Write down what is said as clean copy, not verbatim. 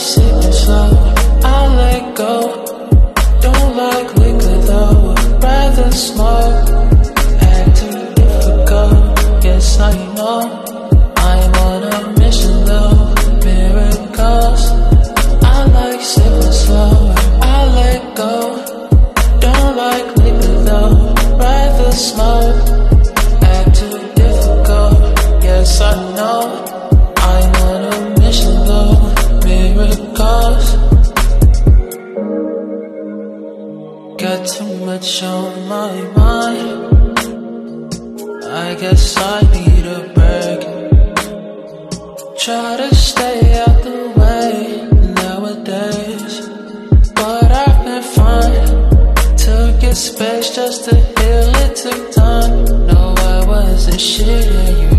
sipping slow, I let go. Don't like liquor though, rather smoke. Act too difficult, yes I know. I'm on a mission though, miracles. I like sipping slow, I let go. Don't like liquor though, rather smoke. Act too difficult, yes I know. I'm on a mission though, miracles. Got too much on my mind, I guess I need a break. Try to stay out the way nowadays, but I've been fine. Took your space just to heal, it took time. No, I wasn't shit, yeah, you